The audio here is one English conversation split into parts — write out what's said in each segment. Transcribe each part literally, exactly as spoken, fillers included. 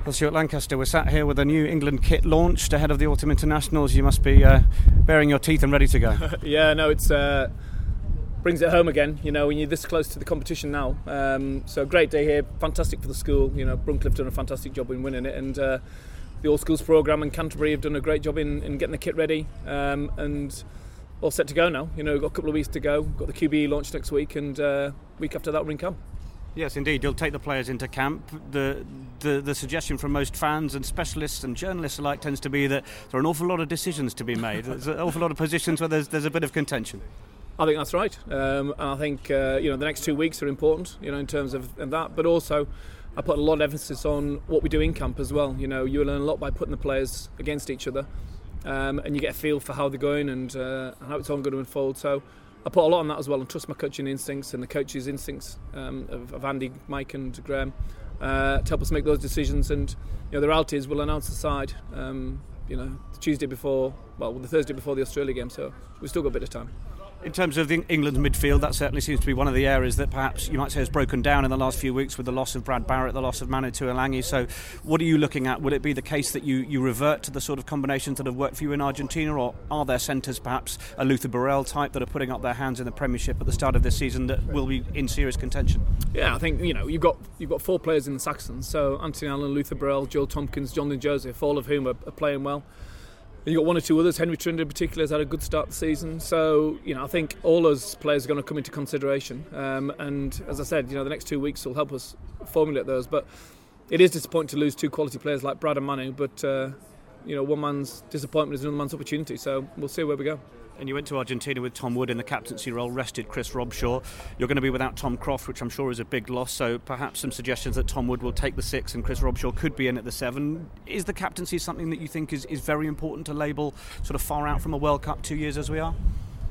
Well, Stuart Lancaster, we're sat here with a new England kit launched ahead of the Autumn Internationals. You must be uh, baring your teeth and ready to go. yeah, no, it's uh, brings it home again, you know, when you're this close to the competition now. Um, so great day here, fantastic for the school. You know, Bruncliffe done a fantastic job in winning it, and uh, the All Schools programme and Canterbury have done a great job in, in getting the kit ready, um, and all set to go now. You know, we've got a couple of weeks to go. We've got the Q B E launch next week, and uh, week after that we're in camp. Yes, indeed. You'll take the players into camp. The, the the suggestion from most fans and specialists and journalists alike tends to be that there are an awful lot of decisions to be made. There's an awful lot of positions where there's there's a bit of contention. I think that's right. Um, and I think uh, you know the next two weeks are important. You know, in terms of, of that, but also I put a lot of emphasis on what we do in camp as well. You know, you learn a lot by putting the players against each other, um, and you get a feel for how they're going and uh, how it's all going to unfold. So I put a lot on that as well, and trust my coaching instincts and the coaches' instincts um, of, of Andy, Mike and Graham uh, to help us make those decisions. And you know, the reality is we'll announce the side um, you know, the Tuesday before, well, the Thursday before the Australia game, so we've still got a bit of time. In terms of the England's midfield, that certainly seems to be one of the areas that perhaps you might say has broken down in the last few weeks with the loss of Brad Barrett, the loss of Manu Tuilagi. So what are you looking at? Will it be the case that you, you revert to the sort of combinations that have worked for you in Argentina, or are there centres, perhaps a Luther Burrell type, that are putting up their hands in the Premiership at the start of this season that will be in serious contention? Yeah, I think, you know, you've got you've got four players in the Saxons, so Anthony Allen, Luther Burrell, Joel Tompkins, John Lynn Joseph, all of whom are, are playing well. You've got one or two others. Henry Trinder in particular has had a good start to the season. So, you know, I think all those players are going to come into consideration. Um, and as I said, you know, the next two weeks will help us formulate those. But it is disappointing to lose two quality players like Brad and Manu. But, uh, you know, one man's disappointment is another man's opportunity. So we'll see where we go. And you went to Argentina with Tom Wood in the captaincy role, rested Chris Robshaw. You're going to be without Tom Croft, which I'm sure is a big loss, so perhaps some suggestions that Tom Wood will take the six and Chris Robshaw could be in at the seven. Is the captaincy something that you think is, is very important to label sort of far out from a World Cup two years as we are?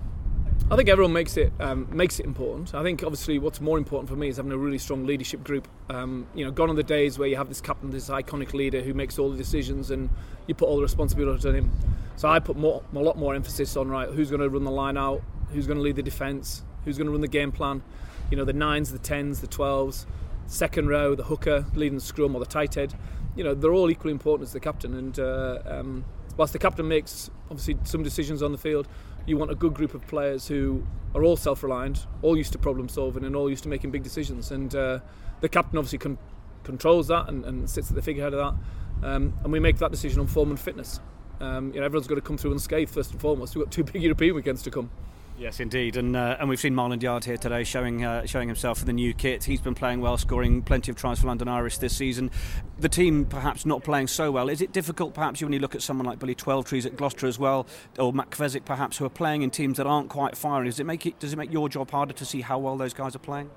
I think everyone makes it um, makes it important. I think obviously what's more important for me is having a really strong leadership group. Um, you know, gone are the days where you have this captain, this iconic leader who makes all the decisions and you put all the responsibility on him. So I put more, a lot more emphasis on, right, who's going to run the line out, who's going to lead the defence, who's going to run the game plan. You know, the nines, the tens, the twelves, second row, the hooker, leading the scrum or the tight head. You know, they're all equally important as the captain. And uh, um, whilst the captain makes obviously some decisions on the field, you want a good group of players who are all self-reliant, all used to problem solving and all used to making big decisions. And uh, the captain obviously con- controls that and, and sits at the figurehead of that. Um, and we make that decision on form and fitness. Um, you know, everyone's got to come through unscathed first and foremost. We've got two big European weekends to come. Yes, indeed, and uh, and we've seen Marland Yard here today showing uh, showing himself in the new kit. He's been playing well, scoring plenty of tries for London Irish this season. The team perhaps not playing so well. Is it difficult perhaps when you look at someone like Billy Twelvetrees at Gloucester as well, or Matt Kvesic perhaps, who are playing in teams that aren't quite firing? Does it make it does it make your job harder to see how well those guys are playing?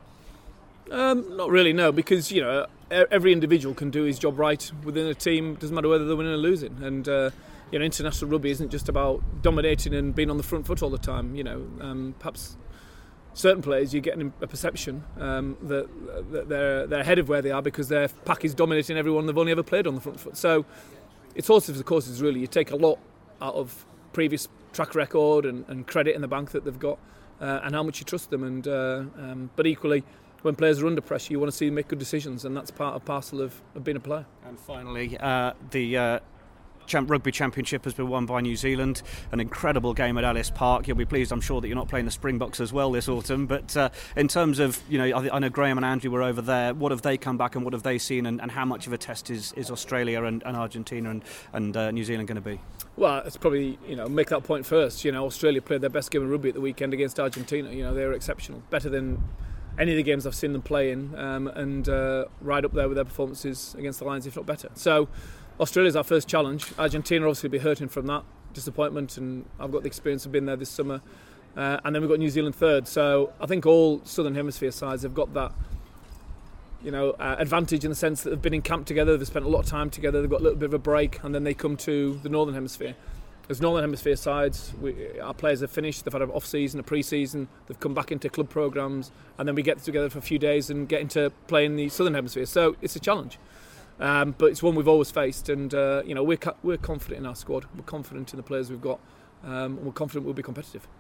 Um, not really, no, because you know every individual can do his job right within a team. Doesn't matter whether they're winning or losing, and. Uh, You know, international rugby isn't just about dominating and being on the front foot all the time. You know, um, perhaps certain players you get a perception um, that, that they're they're ahead of where they are because their pack is dominating everyone they've only ever played on the front foot. So it's horses for courses, really. You take a lot out of previous track record and, and credit in the bank that they've got, uh, and how much you trust them. And uh, um, but equally, when players are under pressure, you want to see them make good decisions, and that's part and parcel of, of being a player. And finally, uh, the. Uh Champ Rugby Championship has been won by New Zealand. An incredible game at Ellis Park. You'll be pleased, I'm sure, that you're not playing the Springboks as well this autumn. But uh, in terms of, you know, I, I know Graham and Andrew were over there. What have they come back and what have they seen, and, and how much of a test is, is Australia and, and Argentina and, and uh, New Zealand going to be? Well, it's probably, you know, make that point first. You know, Australia played their best game of rugby at the weekend against Argentina. You know, they were exceptional, better than any of the games I've seen them play in, um, and uh, right up there with their performances against the Lions, if not better. So Australia's our first challenge. Argentina obviously will be hurting from that disappointment, and I've got the experience of being there this summer. Uh, and then we've got New Zealand third. So I think all Southern Hemisphere sides have got that, you know, uh, advantage in the sense that they've been in camp together, they've spent a lot of time together, they've got a little bit of a break, and then they come to the Northern Hemisphere. As Northern Hemisphere sides, we, our players have finished, they've had an off-season, a pre-season, they've come back into club programmes, and then we get together for a few days and get into playing the Southern Hemisphere. So it's a challenge. Um, but it's one we've always faced, and uh, you know we're we're confident in our squad. We're confident in the players we've got. Um, and we're confident we'll be competitive.